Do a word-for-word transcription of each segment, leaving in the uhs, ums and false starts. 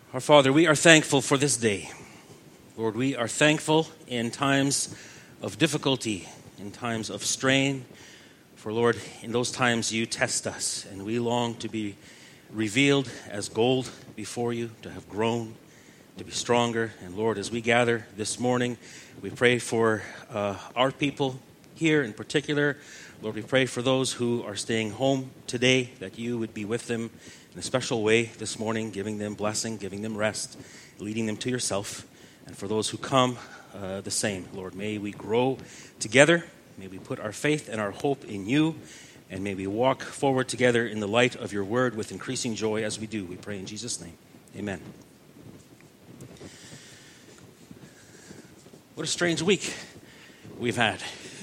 Our Father, we are thankful for this day. Lord, we are thankful in times of difficulty, in times of strain. For Lord, in those times you test us, and we long to be revealed as gold before you, to have grown, to be stronger. And Lord, as we gather this morning, we pray for uh, our people here in particular. Lord, we pray for those who are staying home today, that you would be with them in a special way this morning, giving them blessing, giving them rest, leading them to yourself. And for those who come, uh, the same. Lord, may we grow together. May we put our faith and our hope in you. And may we walk forward together in the light of your word with increasing joy as we do. We pray in Jesus' name. Amen. What a strange week we've had.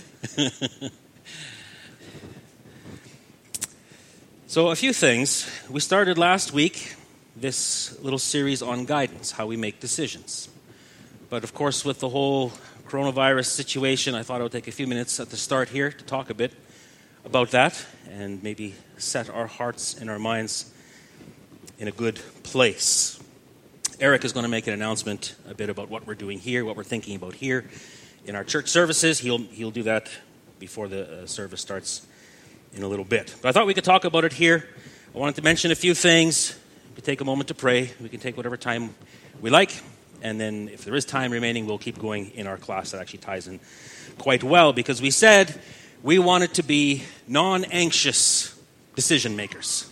So a few things. We started last week this little series on guidance, how we make decisions. But of course, with the whole coronavirus situation, I thought I would take a few minutes at the start here to talk a bit about that and maybe set our hearts and our minds in a good place. Eric is going to make an announcement a bit about what we're doing here, what we're thinking about here in our church services. He'll he'll do that before the uh, service starts in a little bit. But I thought we could talk about it here. I wanted to mention a few things. We can take a moment to pray. We can take whatever time we like. And then if there is time remaining, we'll keep going in our class. That actually ties in quite well, because we said we wanted to be non-anxious decision makers.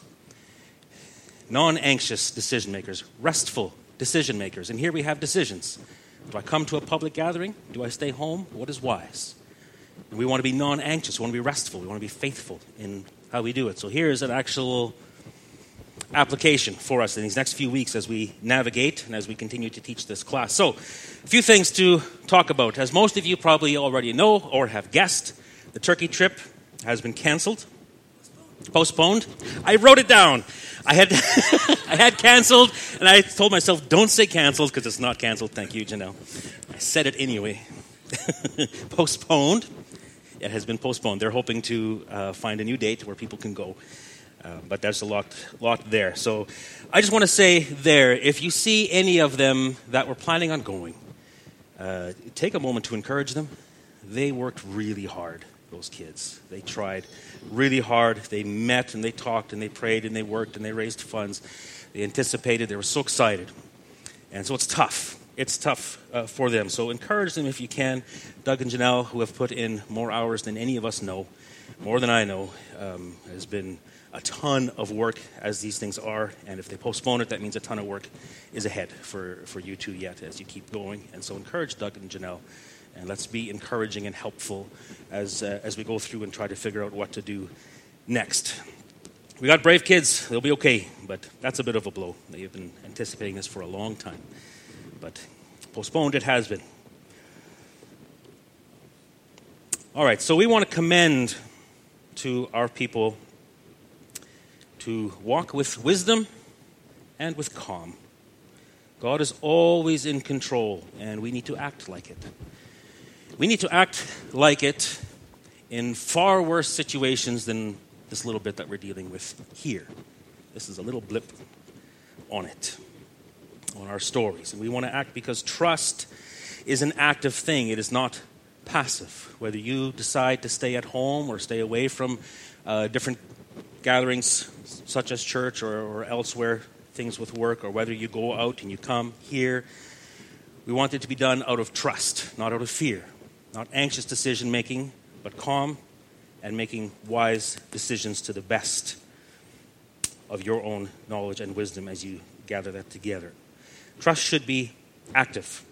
Non-anxious decision makers. Restful decision makers. And here we have decisions. Do I come to a public gathering? Do I stay home? What is wise? And we want to be non-anxious. We want to be restful. We want to be faithful in how we do it. So here is an actual application for us in these next few weeks as we navigate and as we continue to teach this class. So, a few things to talk about. As most of you probably already know or have guessed, the Turkey trip has been canceled, postponed. I wrote it down. I had I had canceled, and I told myself, don't say canceled, because it's not canceled. Thank you, Janelle. I said it anyway. Postponed. It has been postponed. They're hoping to uh, find a new date where people can go. Uh, but there's a lot, lot there. So I just want to say there, if you see any of them that were planning on going, uh, take a moment to encourage them. They worked really hard, those kids. They tried really hard. They met and they talked and they prayed and they worked and they raised funds. They anticipated. They were so excited. And so it's tough. It's tough uh, for them. So encourage them if you can. Doug and Janelle, who have put in more hours than any of us know, more than I know, um, has been a ton of work as these things are. And if they postpone it, that means a ton of work is ahead for, for you two yet as you keep going. And so encourage Doug and Janelle. And let's be encouraging and helpful as uh, as we go through and try to figure out what to do next. We got brave kids. They'll be okay. But that's a bit of a blow. They've been anticipating this for a long time. But postponed it has been. All right, so we want to commend to our people to walk with wisdom and with calm. God is always in control, and we need to act like it. We need to act like it in far worse situations than this little bit that we're dealing with here. This is a little blip on it. On our stories. And we want to act because trust is an active thing. It is not passive. Whether you decide to stay at home or stay away from uh, different gatherings such as church or, or elsewhere, things with work, or whether you go out and you come here, we want it to be done out of trust, not out of fear. Not anxious decision making, but calm and making wise decisions to the best of your own knowledge and wisdom as you gather that together. Trust should be active.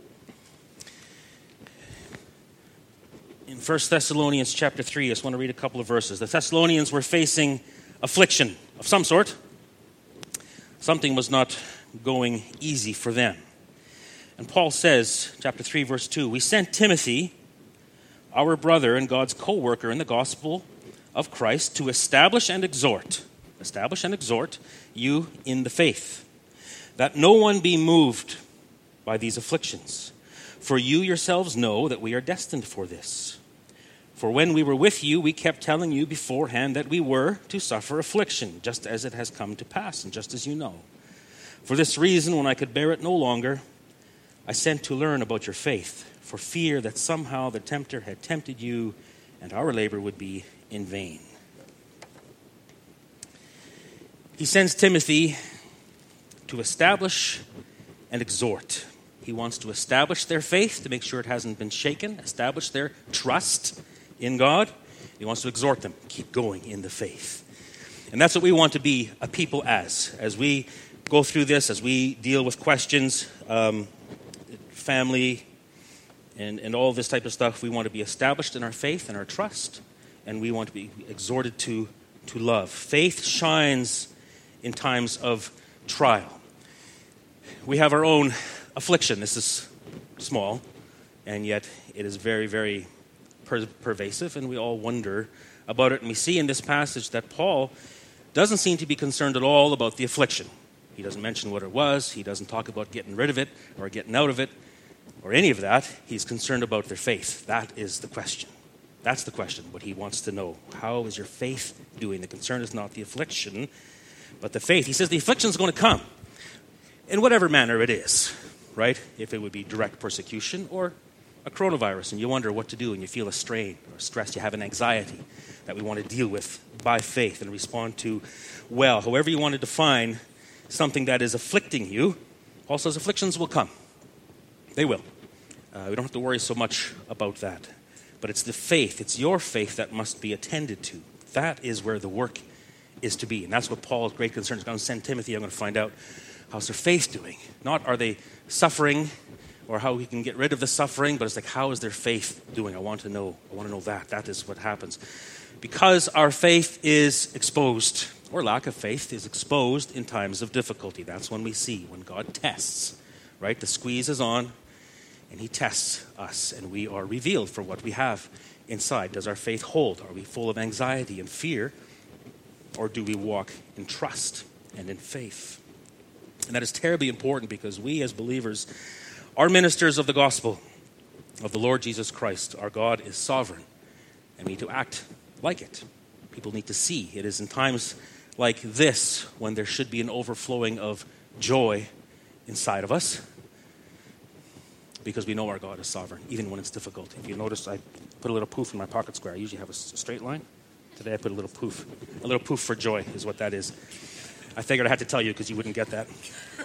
In First Thessalonians chapter three, I just want to read a couple of verses. The Thessalonians were facing affliction of some sort. Something was not going easy for them. And Paul says, chapter three, verse two, we sent Timothy, our brother and God's co-worker in the gospel of Christ, to establish and exhort, establish and exhort you in the faith, that no one be moved by these afflictions. For you yourselves know that we are destined for this. For when we were with you, we kept telling you beforehand that we were to suffer affliction, just as it has come to pass, and just as you know. For this reason, when I could bear it no longer, I sent to learn about your faith, for fear that somehow the tempter had tempted you, and our labor would be in vain. He sends Timothy to establish and exhort. He wants to establish their faith to make sure it hasn't been shaken, establish their trust in God. He wants to exhort them, keep going in the faith. And that's what we want to be a people as. As we go through this, as we deal with questions, um, family, and, and all this type of stuff, we want to be established in our faith and our trust, and we want to be exhorted to, to love. Faith shines in times of trial. We have our own affliction. This is small, and yet it is very, very per- pervasive, and we all wonder about it. And we see in this passage that Paul doesn't seem to be concerned at all about the affliction. He doesn't mention what it was. He doesn't talk about getting rid of it or getting out of it or any of that. He's concerned about their faith. That is the question. That's the question, what he wants to know. How is your faith doing? The concern is not the affliction, but the faith. He says the affliction is going to come in whatever manner it is, right? If it would be direct persecution or a coronavirus, and you wonder what to do, and you feel a strain or stress, you have an anxiety that we want to deal with by faith and respond to well. However you want to define something that is afflicting you, Paul says afflictions will come. They will. Uh, we don't have to worry so much about that. But it's the faith, it's your faith that must be attended to. That is where the work is to be. And that's what Paul's great concern is. I'm going to send Timothy, I'm going to find out how's their faith doing. Not are they suffering or how we can get rid of the suffering, but it's like, how is their faith doing? I want to know. I want to know that. That is what happens. Because our faith is exposed, or lack of faith is exposed in times of difficulty. That's when we see, when God tests, right? The squeeze is on, and he tests us, and we are revealed for what we have inside. Does our faith hold? Are we full of anxiety and fear, or do we walk in trust and in faith? And that is terribly important because we as believers are ministers of the gospel of the Lord Jesus Christ. Our God is sovereign, and we need to act like it. People need to see. It is in times like this when there should be an overflowing of joy inside of us, because we know our God is sovereign, even when it's difficult. If you notice, I put a little poof in my pocket square. I usually have a straight line. Today I put a little poof. A little poof for joy is what that is. I figured I had to tell you because you wouldn't get that.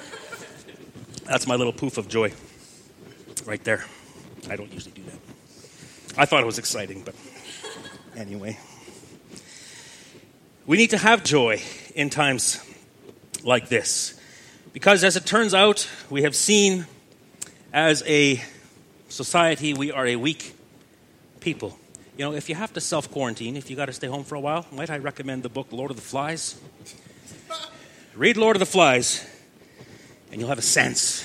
That's my little poof of joy right there. I don't usually do that. I thought it was exciting, but anyway. We need to have joy in times like this, because as it turns out, we have seen as a society, we are a weak people. You know, if you have to self-quarantine, if you got to stay home for a while, might I recommend the book Lord of the Flies? Read Lord of the Flies, and you'll have a sense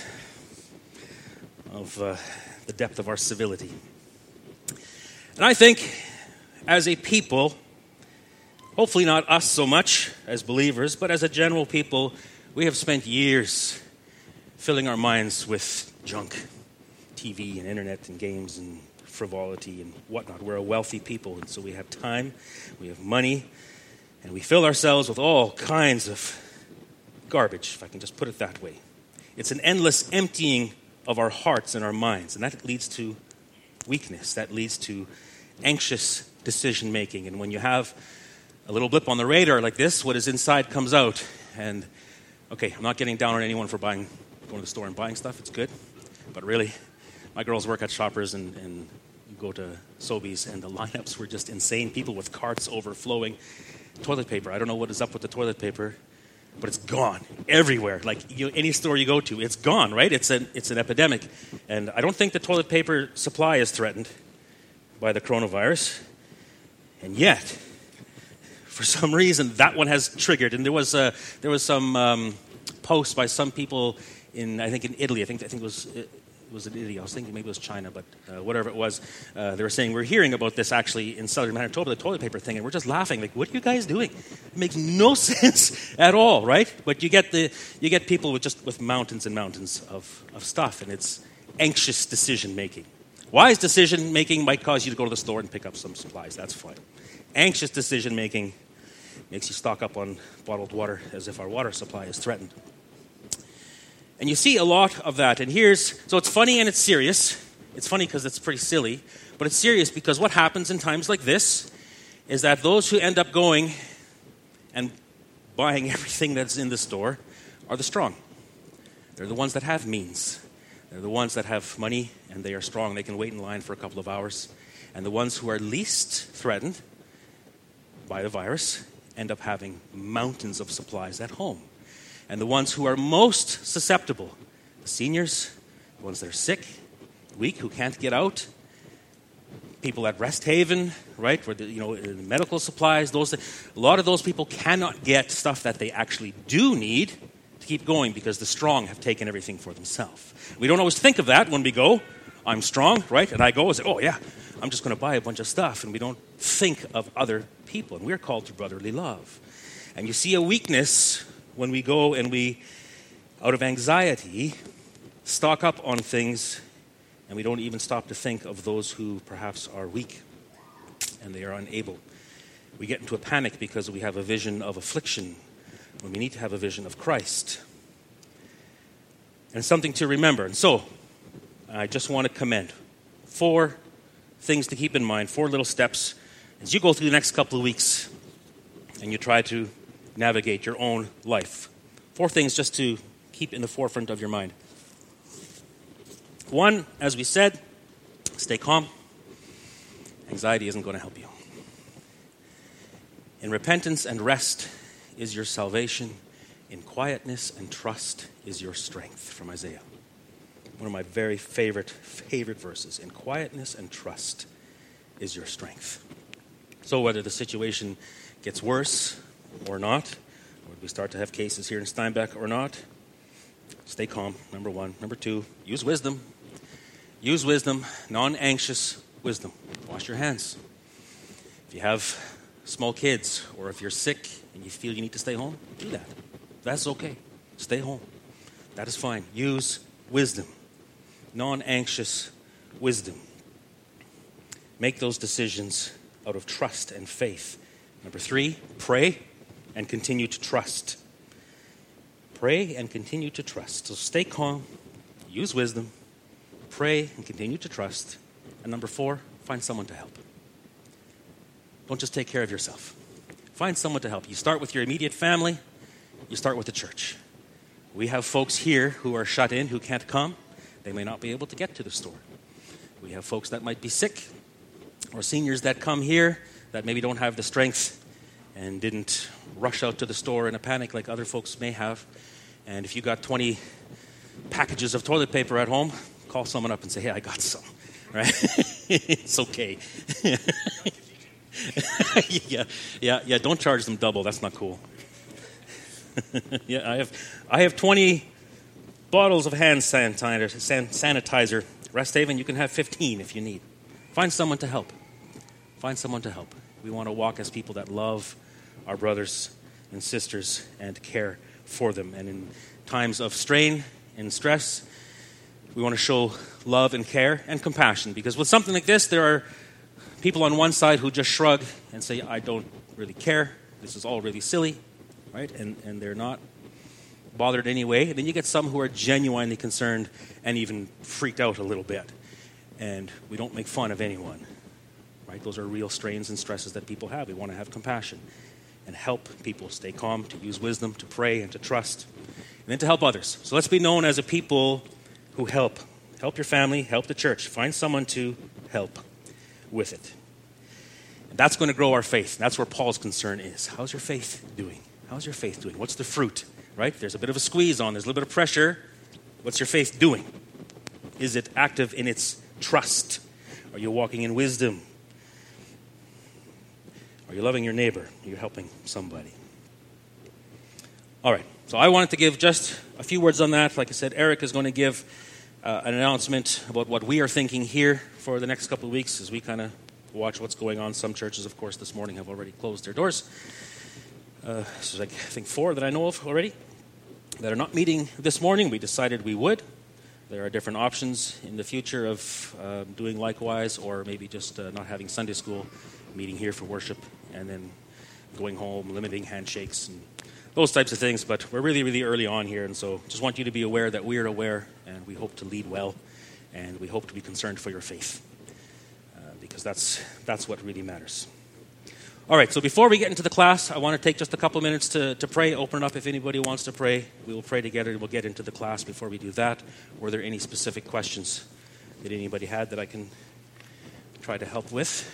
of uh, the depth of our civility. And I think, as a people, hopefully not us so much as believers, but as a general people, we have spent years filling our minds with junk, T V and internet and games and frivolity and whatnot. We're a wealthy people, and so we have time, we have money, and we fill ourselves with all kinds of garbage, if I can just put it that way. It's an endless emptying of our hearts and our minds, and that leads to weakness. That leads to anxious decision-making. And when you have a little blip on the radar like this, what is inside comes out. And, okay, I'm not getting down on anyone for buying, going to the store and buying stuff. It's good. But really, my girls work at Shoppers, and, and you go to Sobeys, and the lineups were just insane. People with carts overflowing. Toilet paper. I don't know what is up with the toilet paper, but it's gone everywhere. Like you, any store you go to, it's gone, right? It's an, it's an epidemic. And I don't think the toilet paper supply is threatened by the coronavirus. And yet, for some reason, that one has triggered. And there was a, there was some um, posts by some people in, I think in Italy. I think I think it was it was in Italy. I was thinking maybe it was China, but uh, whatever it was, uh, they were saying we're hearing about this actually in southern Manitoba, the toilet paper thing, and we're just laughing. Like, what are you guys doing? It makes no sense at all, right? But you get the you get people with just with mountains and mountains of of stuff, and it's anxious decision making. Wise decision making might cause you to go to the store and pick up some supplies. That's fine. Anxious decision making makes you stock up on bottled water as if our water supply is threatened. And you see a lot of that. And here's, so it's funny and it's serious. It's funny because it's pretty silly, but it's serious because what happens in times like this is that those who end up going and buying everything that's in the store are the strong. They're the ones that have means. They're the ones that have money and they are strong. They can wait in line for a couple of hours. And the ones who are least threatened by the virus end up having mountains of supplies at home. And the ones who are most susceptible, the seniors, the ones that are sick, weak, who can't get out, people at Rest Haven, right, where the, you know, medical supplies, those, a lot of those people cannot get stuff that they actually do need to keep going because the strong have taken everything for themselves. We don't always think of that when we go, I'm strong, right, and I go and say, oh yeah, I'm just going to buy a bunch of stuff, and we don't think of other people, and we're called to brotherly love. And you see a weakness when we go and we, out of anxiety, stock up on things, and we don't even stop to think of those who perhaps are weak and they are unable. We get into a panic because we have a vision of affliction when we need to have a vision of Christ. And something to remember. And so, I just want to commend four things to keep in mind, four little steps as you go through the next couple of weeks and you try to navigate your own life. Four things just to keep in the forefront of your mind. One, as we said, stay calm. Anxiety isn't going to help you. In repentance and rest is your salvation. In quietness and trust is your strength, from Isaiah. One of my very favorite, favorite verses. In quietness and trust is your strength. So whether the situation gets worse or not, or we start to have cases here in Steinbach or not, stay calm, number one. Number two, use wisdom. Use wisdom, non-anxious wisdom. Wash your hands. If you have small kids, or if you're sick and you feel you need to stay home, do that. That's okay. Stay home. That is fine. Use wisdom. Non-anxious wisdom. Make those decisions out of trust and faith. Number three, pray and continue to trust. Pray and continue to trust. So stay calm, use wisdom, pray and continue to trust. And number four, find someone to help. Don't just take care of yourself. Find someone to help. You start with your immediate family, you start with the church. We have folks here who are shut in, who can't come. They may not be able to get to the store. We have folks that might be sick, or seniors that come here that maybe don't have the strength and didn't rush out to the store in a panic like other folks may have. And if you got twenty packages of toilet paper at home, call someone up and say, hey, I got some, right? It's okay. yeah, yeah, yeah, don't charge them double. That's not cool. yeah, I have I have twenty bottles of hand sanitizer, san- sanitizer. Rest Haven, you can have fifteen if you need. Find someone to help. Find someone to help. We want to walk as people that love our brothers and sisters and care for them. And in times of strain and stress, we want to show love and care and compassion. Because with something like this, there are people on one side who just shrug and say, I don't really care. This is all really silly, right? And, and they're not bothered anyway. And then you get some who are genuinely concerned and even freaked out a little bit. And we don't make fun of anyone, right? Those are real strains and stresses that people have. We want to have compassion and help people stay calm, to use wisdom, to pray and to trust, and then to help others. So let's be known as a people who help. Help your family, help the church. Find someone to help with it. And that's going to grow our faith. That's where Paul's concern is. How's your faith doing? How's your faith doing? What's the fruit, right? There's a bit of a squeeze on. There's a little bit of pressure. What's your faith doing? Is it active in its trust? Are you walking in wisdom? Are you loving your neighbor? Are you helping somebody? All right. So I wanted to give just a few words on that. Like I said, Eric is going to give uh, an announcement about what we are thinking here for the next couple of weeks as we kind of watch what's going on. Some churches, of course, this morning have already closed their doors. Uh, so like, I think four that I know of already that are not meeting this morning. We decided we would. There are different options in the future of uh, doing likewise, or maybe just uh, not having Sunday school, meeting here for worship, and then going home, limiting handshakes and those types of things. But we're really, really early on here, and so just want you to be aware that we're aware, and we hope to lead well, and we hope to be concerned for your faith, uh, because that's that's what really matters. All right, so before we get into the class, I want to take just a couple of minutes to, to pray, open it up if anybody wants to pray. We will pray together. We'll get into the class. Before we do that, were there any specific questions that anybody had that I can try to help with?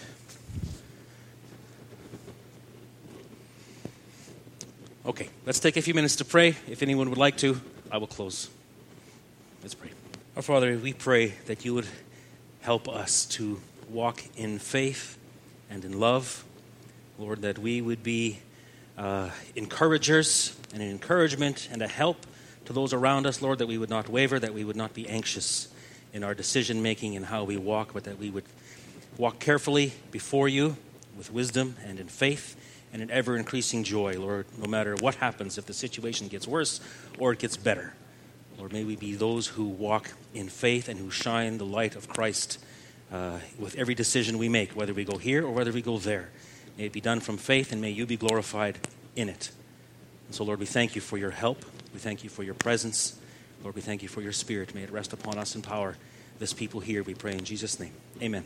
Okay, let's take a few minutes to pray. If anyone would like to, I will close. Let's pray. Our Father, we pray that you would help us to walk in faith and in love. Lord, that we would be uh, encouragers and an encouragement and a help to those around us, Lord, that we would not waver, that we would not be anxious in our decision-making and how we walk, but that we would walk carefully before you with wisdom and in faith and in ever-increasing joy, Lord, no matter what happens, if the situation gets worse or it gets better. Lord, may we be those who walk in faith and who shine the light of Christ uh, with every decision we make, whether we go here or whether we go there. May it be done from faith, and may you be glorified in it. And so, Lord, we thank you for your help. We thank you for your presence. Lord, we thank you for your Spirit. May it rest upon us in power. This people here, we pray in Jesus' name. Amen.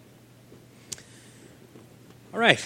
All right.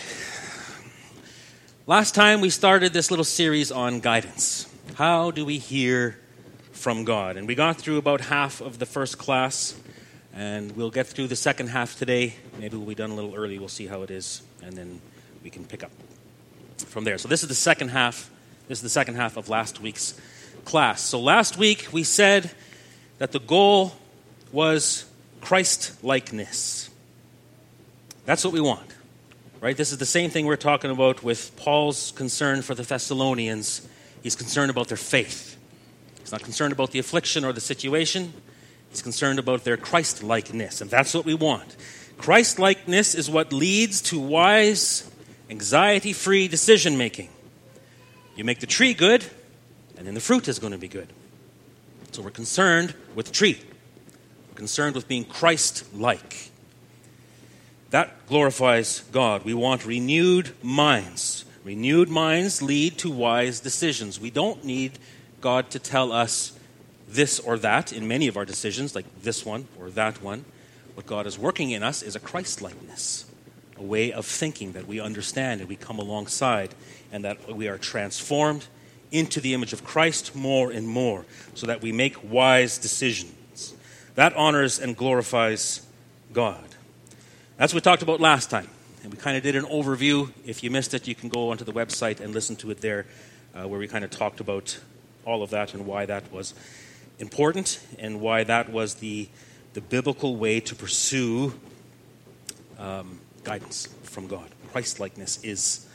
Last time we started this little series on guidance. How do we hear from God? And we got through about half of the first class, and we'll get through the second half today. Maybe we'll be done a little early. We'll see how it is, and then we can pick up from there. So this is the second half. This is the second half of last week's class. So last week we said that the goal was Christ-likeness. That's what we want, right? This is the same thing we're talking about with Paul's concern for the Thessalonians. He's concerned about their faith. He's not concerned about the affliction or the situation. He's concerned about their Christ-likeness, and that's what we want. Christ-likeness is what leads to wise, anxiety-free decision-making. You make the tree good, and then the fruit is going to be good. So we're concerned with the tree. We're concerned with being Christ-like. That glorifies God. We want renewed minds. Renewed minds lead to wise decisions. We don't need God to tell us this or that in many of our decisions, like this one or that one. What God is working in us is a Christ-likeness, a way of thinking that we understand and we come alongside, and that we are transformed into the image of Christ more and more, so that we make wise decisions. That honors and glorifies God. That's what we talked about last time, and we kind of did an overview. If you missed it, you can go onto the website and listen to it there, uh, where we kind of talked about all of that and why that was important and why that was the the biblical way to pursue um, guidance from God. Christ-likeness is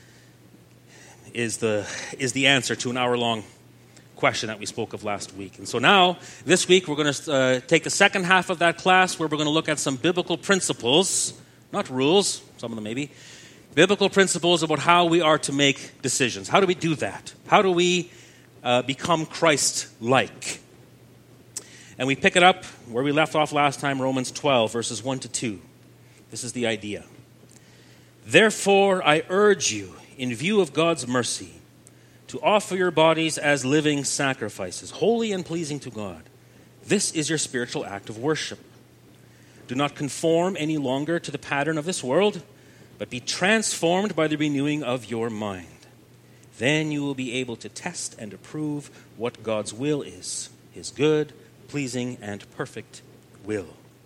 is the is the answer to an hour-long question that we spoke of last week. And so now, this week, we're going to uh, take the second half of that class, where we're going to look at some biblical principles, not rules, some of them maybe, biblical principles about how we are to make decisions. How do we do that? How do we uh, become Christ-like? And we pick it up where we left off last time, Romans twelve, verses one to two. This is the idea. Therefore, I urge you, in view of God's mercy, to offer your bodies as living sacrifices, holy and pleasing to God. This is your spiritual act of worship. Do not conform any longer to the pattern of this world, but be transformed by the renewing of your mind. Then you will be able to test and approve what God's will is, his good, pleasing, and perfect will.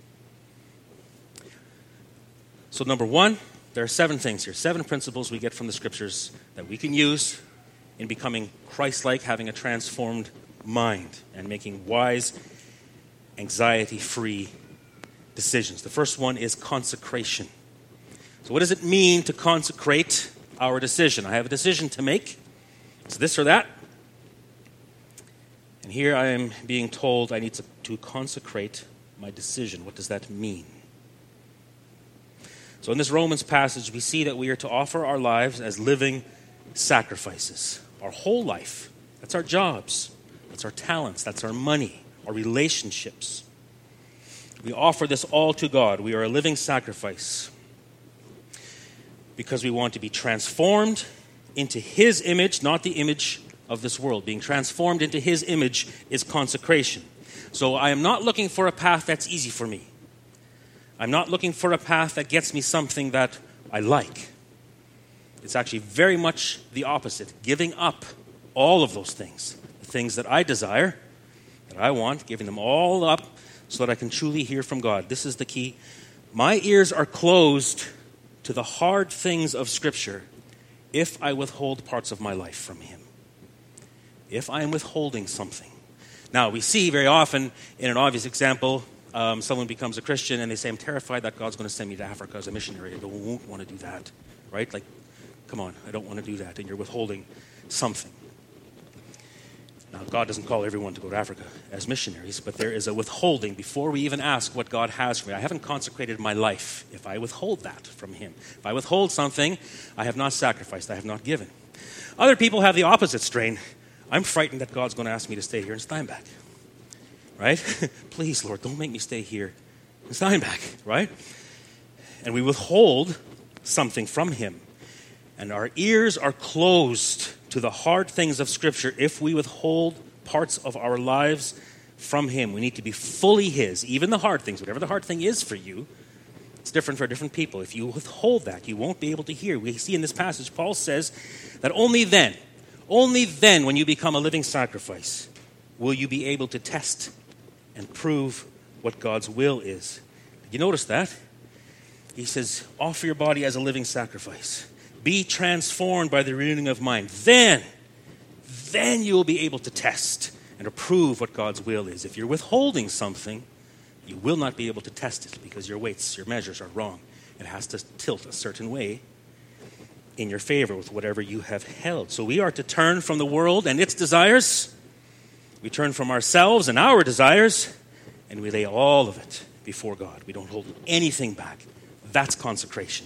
So number one, there are seven things here, seven principles we get from the scriptures that we can use in becoming Christ-like, having a transformed mind, and making wise, anxiety-free decisions. The first one is consecration. So what does it mean to consecrate our decision? I have a decision to make. It's this or that. And here I am being told I need to, to consecrate my decision. What does that mean? So in this Romans passage, we see that we are to offer our lives as living sacrifices. Our whole life. That's our jobs. That's our talents. That's our money. Our relationships. We offer this all to God. We are a living sacrifice because we want to be transformed into his image, not the image of this world. Being transformed into his image is consecration. So I am not looking for a path that's easy for me. I'm not looking for a path that gets me something that I like. It's actually very much the opposite. Giving up all of those things, the things that I desire, that I want, giving them all up so that I can truly hear from God. This is the key. My ears are closed to the hard things of Scripture if I withhold parts of my life from him. If I am withholding something. Now, we see very often, in an obvious example, um, someone becomes a Christian and they say, I'm terrified that God's going to send me to Africa as a missionary. I don't, won't want to do that. Right? Like, come on, I don't want to do that. And you're withholding something. Now, God doesn't call everyone to go to Africa as missionaries, but there is a withholding before we even ask what God has for me. I haven't consecrated my life if I withhold that from him. If I withhold something, I have not sacrificed, I have not given. Other people have the opposite strain. I'm frightened that God's going to ask me to stay here in Steinbach. Right? Please, Lord, don't make me stay here in Steinbach. Right? And we withhold something from him. And our ears are closed to the hard things of Scripture if we withhold parts of our lives from him. We need to be fully his, even the hard things, whatever the hard thing is for you. It's different for different people. If you withhold that, you won't be able to hear. We see in this passage, Paul says that only then, only then when you become a living sacrifice, will you be able to test and prove what God's will is. Did you notice that? He says, offer your body as a living sacrifice. Be transformed by the renewing of mind. Then, then you will be able to test and approve what God's will is. If you're withholding something, you will not be able to test it because your weights, your measures are wrong. It has to tilt a certain way in your favor with whatever you have held. So we are to turn from the world and its desires. We turn from ourselves and our desires, and we lay all of it before God. We don't hold anything back. That's consecration.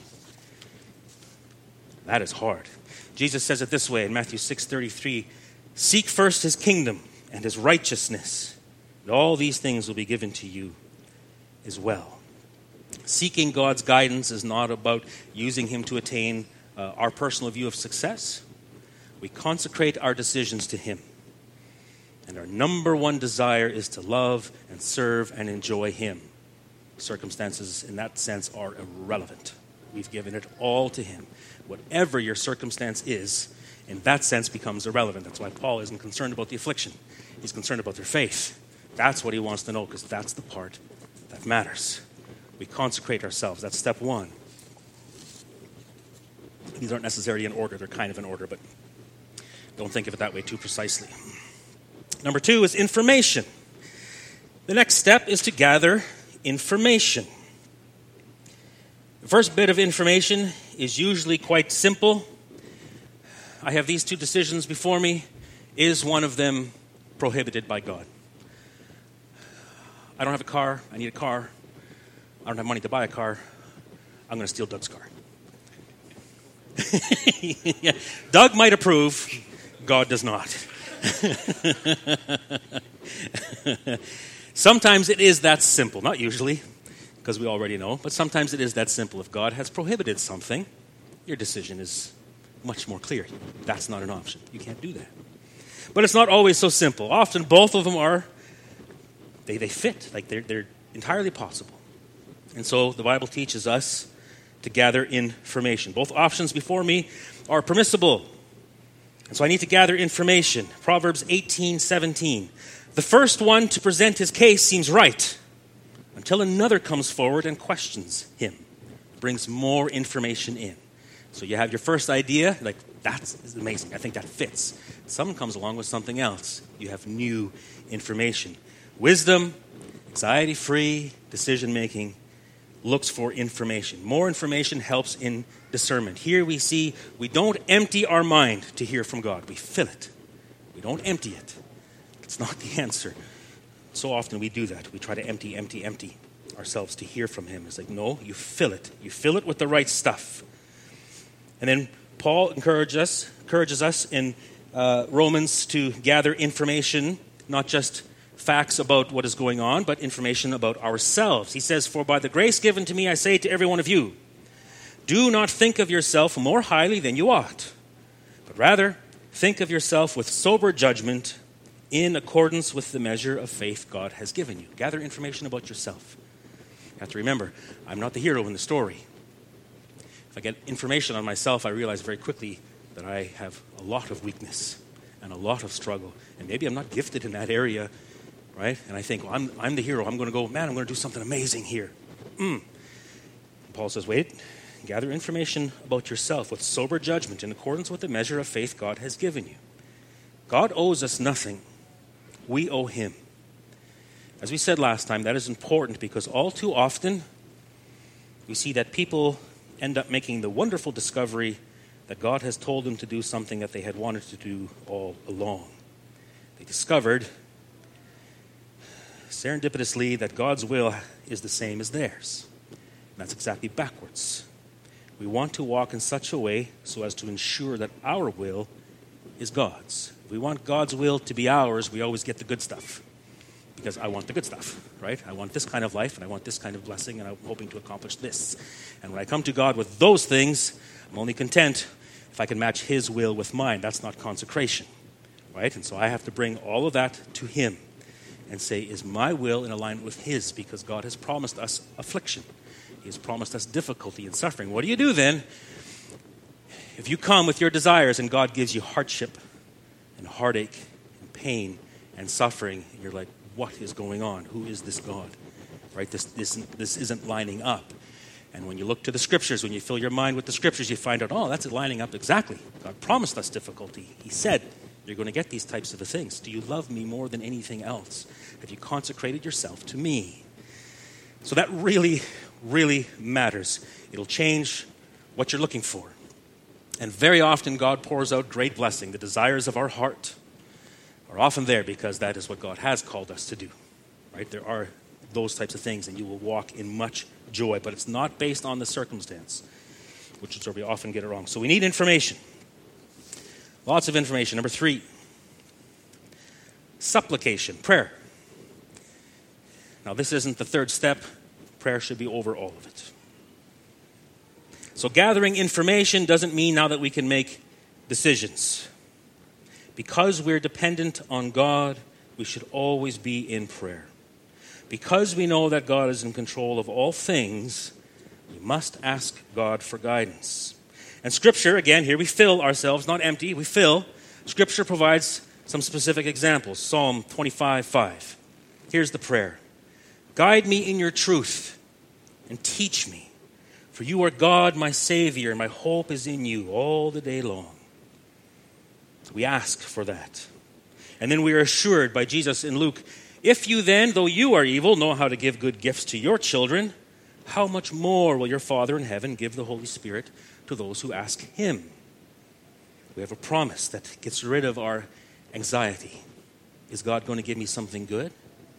That is hard. Jesus says it this way in Matthew six thirty-three, seek first his kingdom and his righteousness, and all these things will be given to you as well. Seeking God's guidance is not about using him to attain uh, our personal view of success. We consecrate our decisions to him. And our number one desire is to love and serve and enjoy him. Circumstances in that sense are irrelevant. We've given it all to him. Whatever your circumstance is, in that sense becomes irrelevant. That's why Paul isn't concerned about the affliction. He's concerned about their faith. That's what he wants to know, because that's the part that matters. We consecrate ourselves. That's step one. These aren't necessarily in order. They're kind of in order, but don't think of it that way too precisely. Number two is information. The next step is to gather information. The first bit of information is usually quite simple. I have these two decisions before me. Is one of them prohibited by God? I don't have a car. I need a car. I don't have money to buy a car. I'm going to steal Doug's car. Yeah. Doug might approve. God does not. Sometimes it is that simple. Not usually, because we already know. But sometimes it is that simple. If God has prohibited something, your decision is much more clear. That's not an option. You can't do that. But it's not always so simple. Often both of them are, they, they fit. Like they're, they're entirely possible. And so the Bible teaches us to gather information. Both options before me are permissible. And so I need to gather information. Proverbs eighteen seventeen. The first one to present his case seems right until another comes forward and questions him, brings more information in. So you have your first idea, like, that's amazing. I think that fits. Someone comes along with something else. You have new information. Wisdom, anxiety-free decision-making looks for information. More information helps in discernment. Here we see we don't empty our mind to hear from God. We fill it. We don't empty it. It's not the answer. So often we do that. We try to empty, empty, empty ourselves to hear from him. It's like, no, you fill it. You fill it with the right stuff. And then Paul encourages us, encourages us in uh, Romans to gather information, not just facts about what is going on, but information about ourselves. He says, for by the grace given to me, I say to every one of you, do not think of yourself more highly than you ought, But rather, think of yourself with sober judgment in accordance with the measure of faith God has given you. Gather information about yourself. You have to remember, I'm not the hero in the story. If I get information on myself, I realize very quickly that I have a lot of weakness and a lot of struggle. And maybe I'm not gifted in that area, right? And I think, well, I'm, I'm the hero. I'm going to go, man, I'm going to do something amazing here. Mm. Paul says, wait, gather information about yourself with sober judgment in accordance with the measure of faith God has given you. God owes us nothing. We owe him. As we said last time, that is important because all too often we see that people end up making the wonderful discovery that God has told them to do something that they had wanted to do all along. They discovered serendipitously that God's will is the same as theirs. And that's exactly backwards. We want to walk in such a way so as to ensure that our will is God's. If we want God's will to be ours, we always get the good stuff. Because I want the good stuff, right? I want this kind of life, and I want this kind of blessing, and I'm hoping to accomplish this. And when I come to God with those things, I'm only content if I can match his will with mine. That's not consecration, right? And so I have to bring all of that to him and say, is my will in alignment with his? Because God has promised us affliction. He has promised us difficulty and suffering. What do you do then if you come with your desires and God gives you hardship and heartache and pain and suffering, and you're like, what is going on? Who is this God? Right? This, this, this isn't lining up. And when you look to the scriptures, when you fill your mind with the scriptures, you find out, oh, that's lining up exactly. God promised us difficulty. He said, you're going to get these types of things. Do you love me more than anything else? Have you consecrated yourself to me? So that really, really matters. It'll change what you're looking for. And very often God pours out great blessing. The desires of our heart are often there because that is what God has called us to do. Right? There are those types of things, and you will walk in much joy, but it's not based on the circumstance, which is where we often get it wrong. So we need information. Lots of information. Number three, supplication, prayer. Now, this isn't the third step. Prayer should be over all of it. So gathering information doesn't mean now that we can make decisions. Because we're dependent on God, we should always be in prayer. Because we know that God is in control of all things, we must ask God for guidance. And Scripture, again, here we fill ourselves, not empty, we fill. Scripture provides some specific examples. Psalm twenty-five five. Here's the prayer. Guide me in your truth and teach me. For you are God, my Savior, and my hope is in you all the day long. We ask for that. And then we are assured by Jesus in Luke, if you then, though you are evil, know how to give good gifts to your children, how much more will your Father in heaven give the Holy Spirit to those who ask him? We have a promise that gets rid of our anxiety. Is God going to give me something good?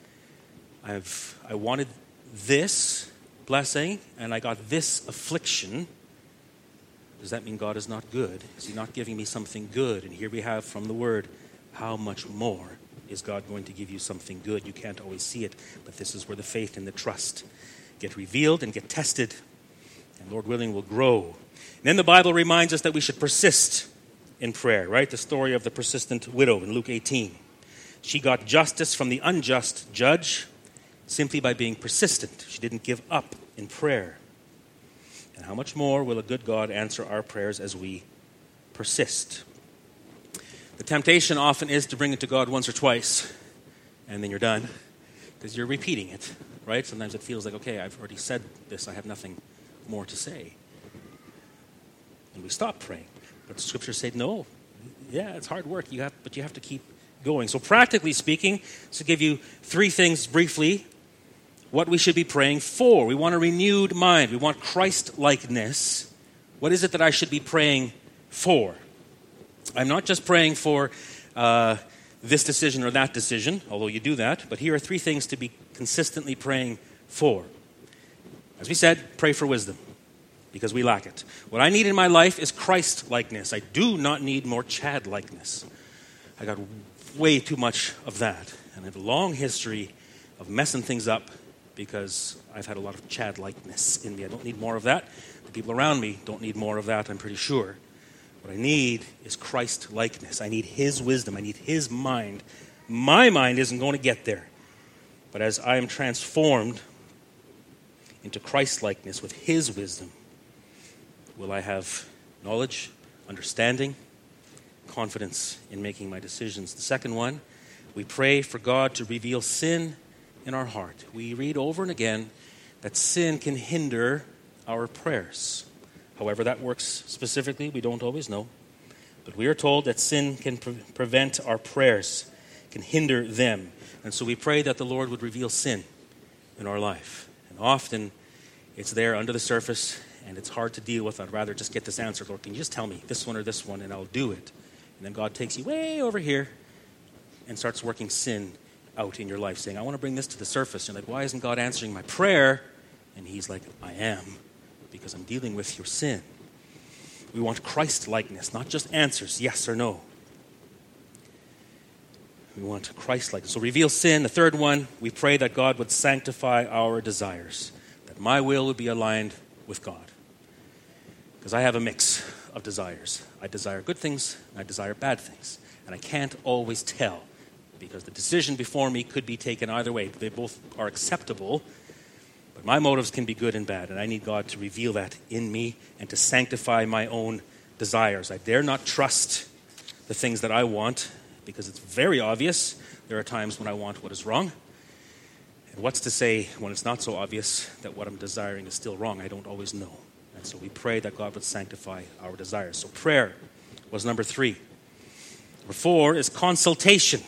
I've I wanted this blessing, and I got this affliction. Does that mean God is not good? Is he not giving me something good? And here we have from the word, how much more is God going to give you something good? You can't always see it, but this is where the faith and the trust get revealed and get tested, and Lord willing will grow. And then the Bible reminds us that we should persist in prayer, right? The story of the persistent widow in Luke eighteen. She got justice from the unjust judge simply by being persistent. She didn't give up in prayer. And how much more will a good God answer our prayers as we persist? The temptation often is to bring it to God once or twice, and then you're done, because you're repeating it, right? Sometimes it feels like, okay, I've already said this, I have nothing more to say. And we stop praying. But the scriptures say, no, yeah, it's hard work, you have, but you have to keep going. So practically speaking, to give you three things briefly, what we should be praying for. We want a renewed mind. We want Christ-likeness. What is it that I should be praying for? I'm not just praying for uh, this decision or that decision, although you do that, but here are three things to be consistently praying for. As we said, pray for wisdom, because we lack it. What I need in my life is Christ-likeness. I do not need more Chad-likeness. I got way too much of that, and I have a long history of messing things up because I've had a lot of Chad-likeness in me. I don't need more of that. The people around me don't need more of that, I'm pretty sure. What I need is Christ-likeness. I need his wisdom. I need his mind. My mind isn't going to get there. But as I am transformed into Christ-likeness with his wisdom, will I have knowledge, understanding, confidence in making my decisions. The second one, we pray for God to reveal sin in our heart. We read over and again that sin can hinder our prayers. However that works specifically, we don't always know. But we are told that sin can pre- prevent our prayers, can hinder them. And so we pray that the Lord would reveal sin in our life. And often it's there under the surface and it's hard to deal with. I'd rather just get this answer. Lord, can you just tell me this one or this one and I'll do it. And then God takes you way over here and starts working sin out in your life, saying, I want to bring this to the surface. You're like, why isn't God answering my prayer? And he's like, I am, because I'm dealing with your sin. We want Christ-likeness, not just answers, yes or no. We want Christ-likeness. So reveal sin. The third one, we pray that God would sanctify our desires, that my will would be aligned with God. Because I have a mix of desires. I desire good things, and I desire bad things. And I can't always tell, because the decision before me could be taken either way. They both are acceptable, but my motives can be good and bad, and I need God to reveal that in me and to sanctify my own desires. I dare not trust the things that I want, because it's very obvious there are times when I want what is wrong. And what's to say when it's not so obvious that what I'm desiring is still wrong? I don't always know. And so we pray that God would sanctify our desires. So prayer was number three. Number four is consultation.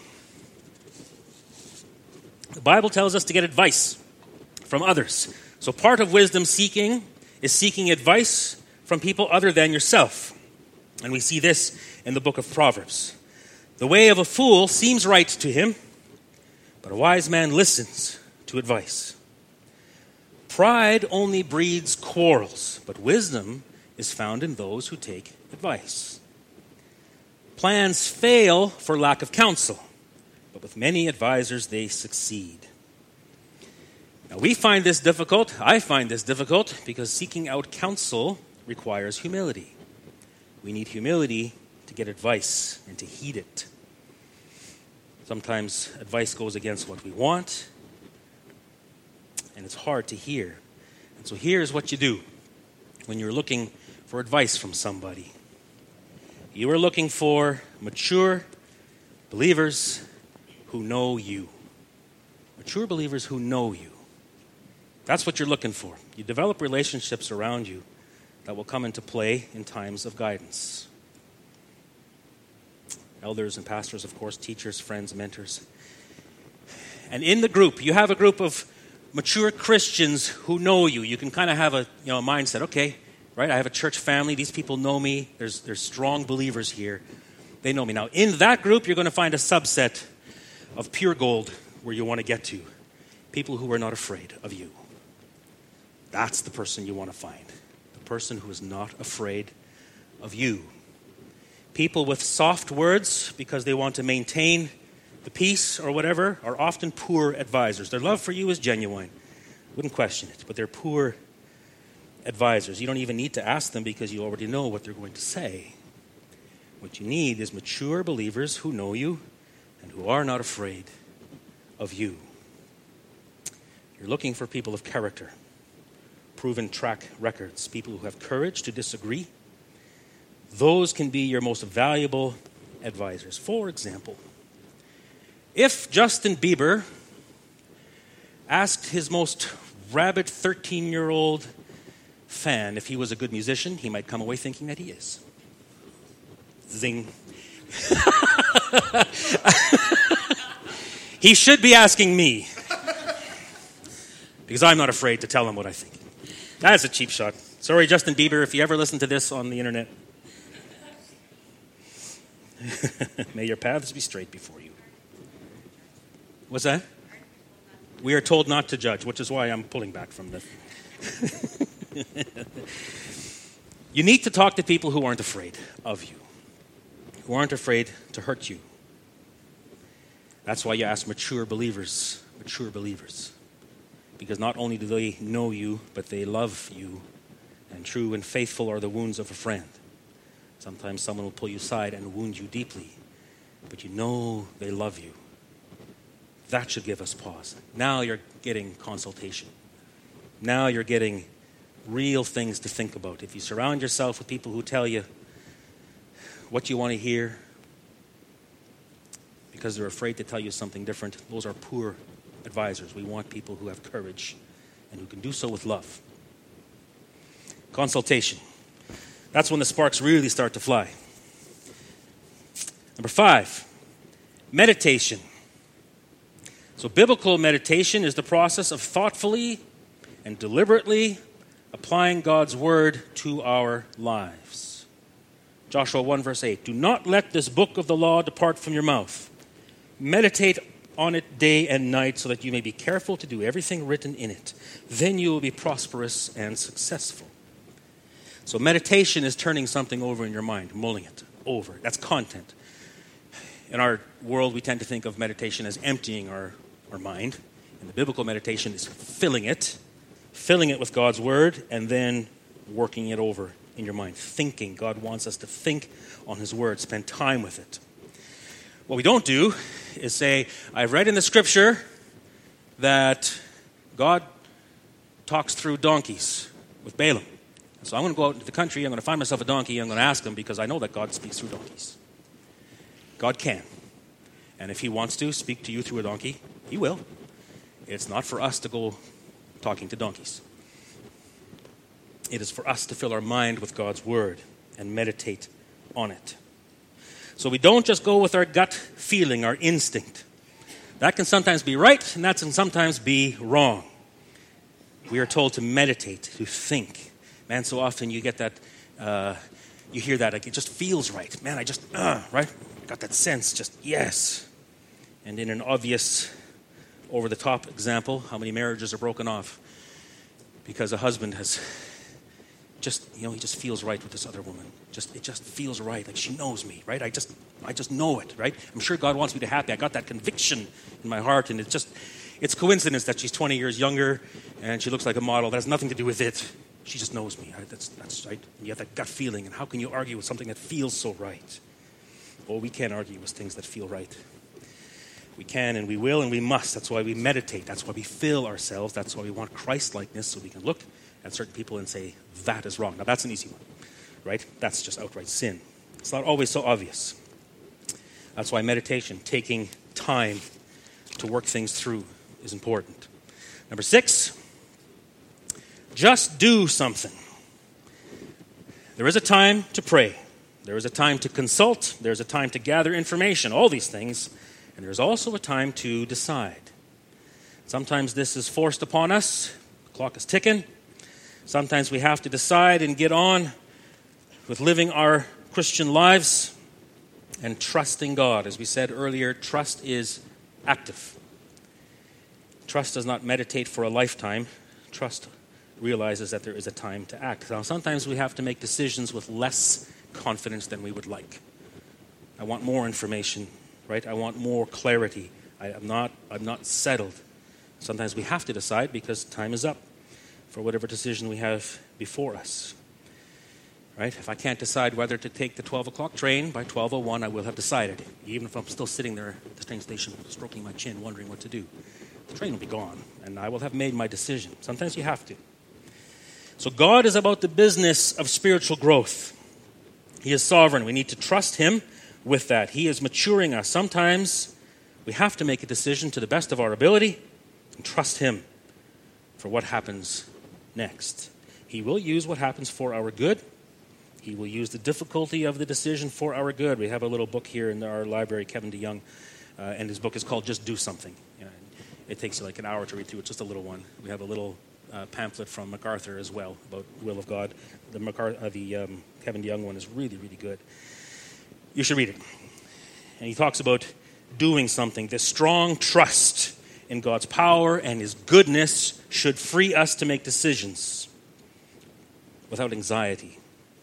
The Bible tells us to get advice from others. So part of wisdom seeking is seeking advice from people other than yourself. And we see this in the book of Proverbs. The way of a fool seems right to him, but a wise man listens to advice. Pride only breeds quarrels, but wisdom is found in those who take advice. Plans fail for lack of counsel, but with many advisors they succeed. Now we find this difficult, I find this difficult, because seeking out counsel requires humility. We need humility to get advice and to heed it. Sometimes advice goes against what we want, and it's hard to hear. And so here's what you do when you're looking for advice from somebody. You are looking for mature believers who know you. Mature believers who know you. That's what you're looking for. You develop relationships around you that will come into play in times of guidance. Elders and pastors, of course, teachers, friends, mentors. And in the group, you have a group of mature Christians who know you. You can kind of have a, you know, a mindset, okay, right? I have a church family. These people know me. There's, there's strong believers here. They know me. Now, in that group, you're going to find a subset of pure gold where you want to get to. People who are not afraid of you. That's the person you want to find. The person who is not afraid of you. People with soft words because they want to maintain the peace or whatever are often poor advisors. Their love for you is genuine. Wouldn't question it. But they're poor advisors. You don't even need to ask them because you already know what they're going to say. What you need is mature believers who know you and who are not afraid of you. You're looking for people of character, proven track records, people who have courage to disagree. Those can be your most valuable advisors. For example, if Justin Bieber asked his most rabid thirteen-year-old fan if he was a good musician, he might come away thinking that he is. Zing. He should be asking me, because I'm not afraid to tell him what I think. That's a cheap shot. Sorry, Justin Bieber, if you ever listen to this on the internet. May your paths be straight before you. What's that? We are told not to judge, which is why I'm pulling back from this. You need to talk to people who aren't afraid of you, who aren't afraid to hurt you. That's why you ask mature believers, mature believers. Because not only do they know you, but they love you. And true and faithful are the wounds of a friend. Sometimes someone will pull you aside and wound you deeply, but you know they love you. That should give us pause. Now you're getting consultation. Now you're getting real things to think about. If you surround yourself with people who tell you what you want to hear because they're afraid to tell you something different, those are poor advisors. We want people who have courage and who can do so with love. Consultation. That's when the sparks really start to fly. Number five, meditation. So biblical meditation is the process of thoughtfully and deliberately applying God's word to our lives. Joshua one verse eight, do not let this book of the law depart from your mouth. Meditate on it day and night so that you may be careful to do everything written in it. Then you will be prosperous and successful. So meditation is turning something over in your mind, mulling it over. That's content. In our world, we tend to think of meditation as emptying our, our mind. And the biblical meditation is filling it, filling it with God's word, and then working it over in your mind. Thinking. God wants us to think on his word, spend time with it. What we don't do is say, I've read in the scripture that God talks through donkeys with Balaam. So I'm going to go out into the country, I'm going to find myself a donkey, I'm going to ask him because I know that God speaks through donkeys. God can. And if he wants to speak to you through a donkey, he will. It's not for us to go talking to donkeys. It is for us to fill our mind with God's word and meditate on it. So we don't just go with our gut feeling, our instinct. That can sometimes be right, and that can sometimes be wrong. We are told to meditate, to think. Man, so often you get that, uh, you hear that, like it just feels right. Man, I just, uh, right? Got that sense, just yes. And in an obvious, over-the-top example, how many marriages are broken off because a husband has just, you know, he just feels right with this other woman. Just it just feels right, like she knows me, right? I just, I just know it, right? I'm sure God wants me to be happy. I got that conviction in my heart, and it's just, it's coincidence that she's twenty years younger and she looks like a model. That has nothing to do with it. She just knows me. Right? That's that's right. And you have that gut feeling. And how can you argue with something that feels so right? Well, we can't argue with things that feel right. We can and we will and we must. That's why we meditate. That's why we fill ourselves. That's why we want Christ-likeness, so we can look at certain people and say, that is wrong. Now, that's an easy one, right? That's just outright sin. It's not always so obvious. That's why meditation, taking time to work things through, is important. Number six, just do something. There is a time to pray. There is a time to consult. There's a time to gather information, all these things. And there's also a time to decide. Sometimes this is forced upon us. The clock is ticking. Sometimes we have to decide and get on with living our Christian lives and trusting God. As we said earlier, trust is active. Trust does not meditate for a lifetime. Trust realizes that there is a time to act. Now, sometimes we have to make decisions with less confidence than we would like. I want more information, right? I want more clarity. I am not, I'm not settled. Sometimes we have to decide because time is up for whatever decision we have before us. Right? If I can't decide whether to take the twelve o'clock train by twelve oh one, I will have decided. Even if I'm still sitting there at the train station, stroking my chin, wondering what to do. The train will be gone, and I will have made my decision. Sometimes you have to. So God is about the business of spiritual growth. He is sovereign. We need to trust him with that. He is maturing us. Sometimes we have to make a decision to the best of our ability and trust him for what happens next. He will use what happens for our good. He will use the difficulty of the decision for our good. We have a little book here in our library, Kevin DeYoung, uh, and his book is called Just Do Something. Yeah, it takes you like an hour to read through. It's just a little one. We have a little uh, pamphlet from MacArthur as well about the will of God. The, MacArthur, uh, the um, Kevin DeYoung one is really, really good. You should read it. And he talks about doing something. This strong trust in God's power and his goodness should free us to make decisions without anxiety.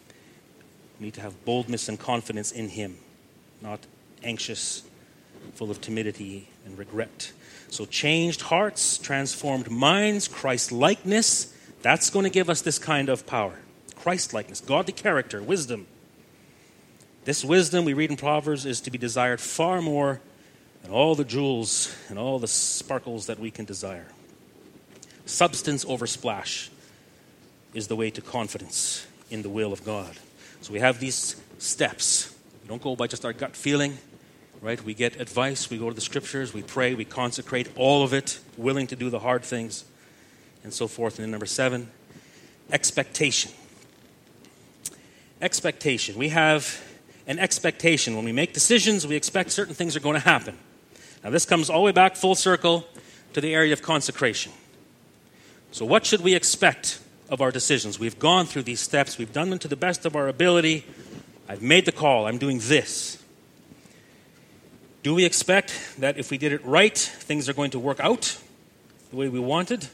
We need to have boldness and confidence in him, not anxious, full of timidity and regret. So changed hearts, transformed minds, Christ-likeness, that's going to give us this kind of power. Christ-likeness, godly character, wisdom. This wisdom we read in Proverbs is to be desired far more than all the jewels and all the sparkles that we can desire. Substance over splash is the way to confidence in the will of God. So we have these steps. We don't go by just our gut feeling, right? We get advice, we go to the scriptures, we pray, we consecrate all of it, willing to do the hard things, and so forth. And then number seven, expectation. Expectation. We have an expectation. When we make decisions, we expect certain things are going to happen. Now this comes all the way back full circle to the area of consecration. So what should we expect of our decisions? We've gone through these steps. We've done them to the best of our ability. I've made the call. I'm doing this. Do we expect that if we did it right, things are going to work out the way we wanted?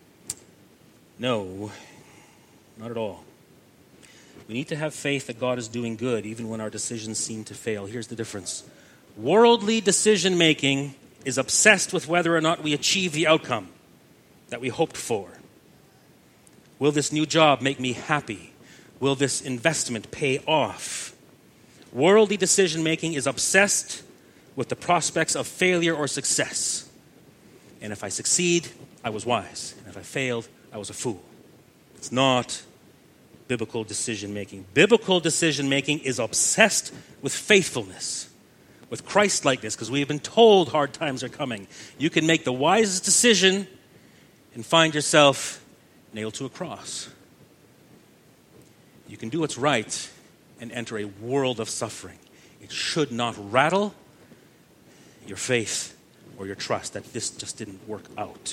No, not at all. We need to have faith that God is doing good even when our decisions seem to fail. Here's the difference. Worldly decision-making is obsessed with whether or not we achieve the outcome that we hoped for. Will this new job make me happy? Will this investment pay off? Worldly decision-making is obsessed with the prospects of failure or success. And if I succeed, I was wise. And if I failed, I was a fool. It's not biblical decision-making. Biblical decision-making is obsessed with faithfulness, with Christ-likeness, because we have been told hard times are coming. You can make the wisest decision and find yourself nailed to a cross. You can do what's right and enter a world of suffering. It should not rattle your faith or your trust that this just didn't work out.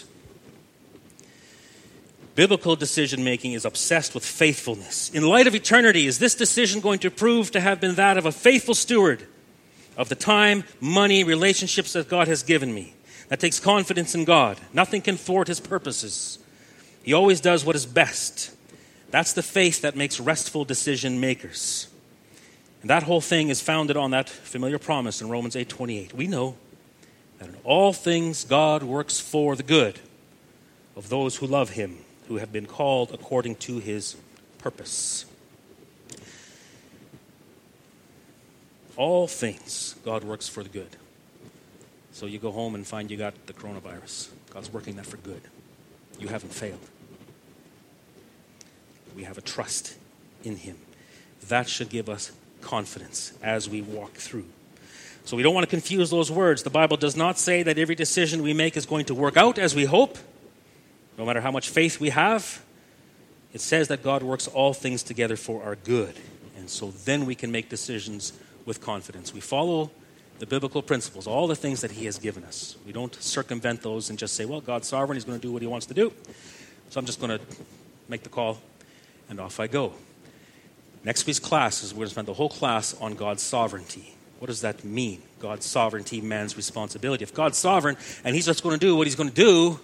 Biblical decision-making is obsessed with faithfulness. In light of eternity, is this decision going to prove to have been that of a faithful steward of the time, money, relationships that God has given me? That takes confidence in God. Nothing can thwart his purposes. He always does what is best. That's the faith that makes restful decision makers. And that whole thing is founded on that familiar promise in Romans eight twenty-eight. We know that in all things God works for the good of those who love him, who have been called according to his purpose. All things God works for the good. So you go home and find you got the coronavirus. God's working that for good. You haven't failed. We have a trust in him. That should give us confidence as we walk through. So we don't want to confuse those words. The Bible does not say that every decision we make is going to work out as we hope, no matter how much faith we have. It says that God works all things together for our good. And so then we can make decisions with confidence. We follow the biblical principles, all the things that he has given us. We don't circumvent those and just say, well, God's sovereign, he's going to do what he wants to do. So I'm just going to make the call and off I go. Next week's class is we're going to spend the whole class on God's sovereignty. What does that mean? God's sovereignty, man's responsibility. If God's sovereign and he's just going to do what he's going to do,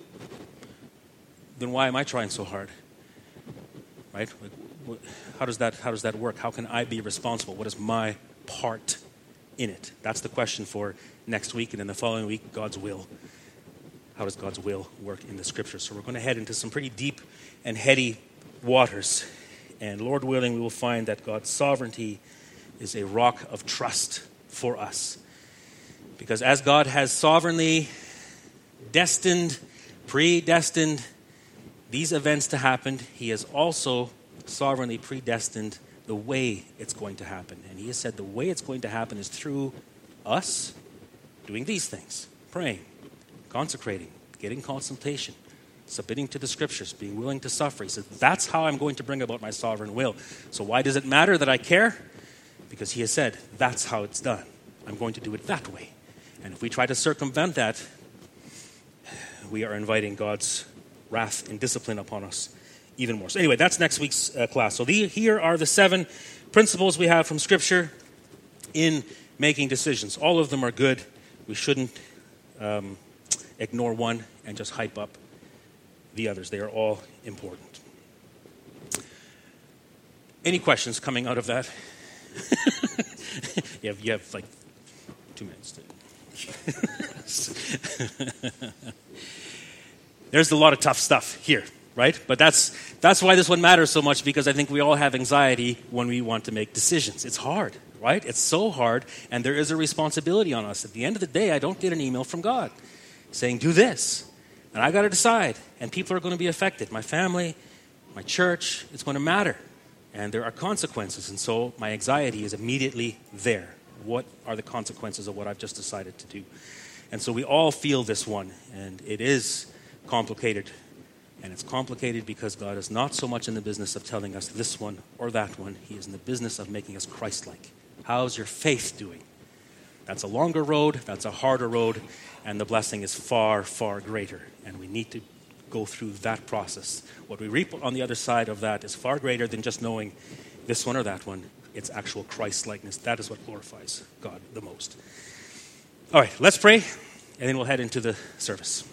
then why am I trying so hard? Right? How does that, how does that work? How can I be responsible? What is my part in it? That's the question for next week. And then the following week, God's will. How does God's will work in the scriptures? So we're going to head into some pretty deep and heady waters. And Lord willing, we will find that God's sovereignty is a rock of trust for us. Because as God has sovereignly destined, predestined these events to happen, he has also sovereignly predestined the way it's going to happen. And he has said the way it's going to happen is through us doing these things: praying, consecrating, getting consultation, submitting to the scriptures, being willing to suffer. He said, that's how I'm going to bring about my sovereign will. So why does it matter that I care? Because he has said, that's how it's done. I'm going to do it that way. And if we try to circumvent that, we are inviting God's wrath and discipline upon us even more. So anyway, that's next week's uh, class. So the, here are the seven principles we have from Scripture in making decisions. All of them are good. We shouldn't um, ignore one and just hype up the others. They are all important. Any questions coming out of that? you, have, you have like two minutes to... There's a lot of tough stuff here. right? But that's that's why this one matters so much, because I think we all have anxiety when we want to make decisions. It's hard, right? It's so hard, and there is a responsibility on us. At the end of the day, I don't get an email from God saying, do this, and I got to decide, and people are going to be affected. My family, my church, it's going to matter, and there are consequences, and so my anxiety is immediately there. What are the consequences of what I've just decided to do? And so we all feel this one, and it is complicated. And it's complicated because God is not so much in the business of telling us this one or that one. He is in the business of making us Christ-like. How's your faith doing? That's a longer road, that's a harder road, and the blessing is far, far greater. And we need to go through that process. What we reap on the other side of that is far greater than just knowing this one or that one. It's actual Christ-likeness. That is what glorifies God the most. All right, let's pray, and then we'll head into the service.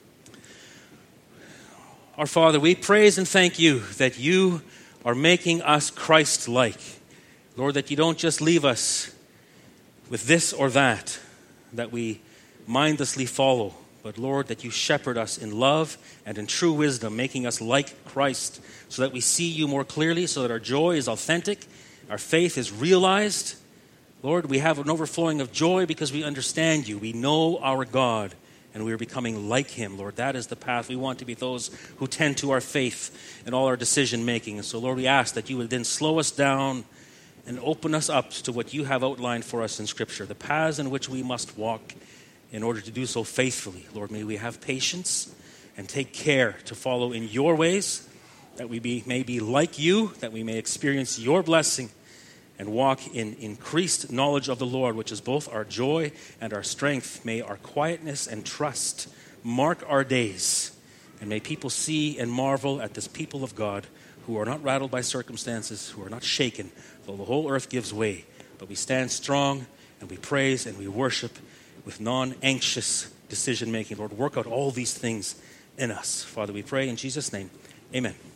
Our Father, we praise and thank you that you are making us Christ-like. Lord, that you don't just leave us with this or that, that we mindlessly follow, but Lord, that you shepherd us in love and in true wisdom, making us like Christ, so that we see you more clearly, so that our joy is authentic, our faith is realized. Lord, we have an overflowing of joy because we understand you. We know our God, and we are becoming like him. Lord, that is the path. We want to be those who tend to our faith in all our decision making. And so, Lord, we ask that you would then slow us down and open us up to what you have outlined for us in Scripture, the paths in which we must walk in order to do so faithfully. Lord, may we have patience and take care to follow in your ways, that we be, may be like you, that we may experience your blessing and walk in increased knowledge of the Lord, which is both our joy and our strength. May our quietness and trust mark our days, and may people see and marvel at this people of God who are not rattled by circumstances, who are not shaken, though the whole earth gives way. But we stand strong, and we praise, and we worship with non-anxious decision-making. Lord, work out all these things in us. Father, we pray in Jesus' name. Amen.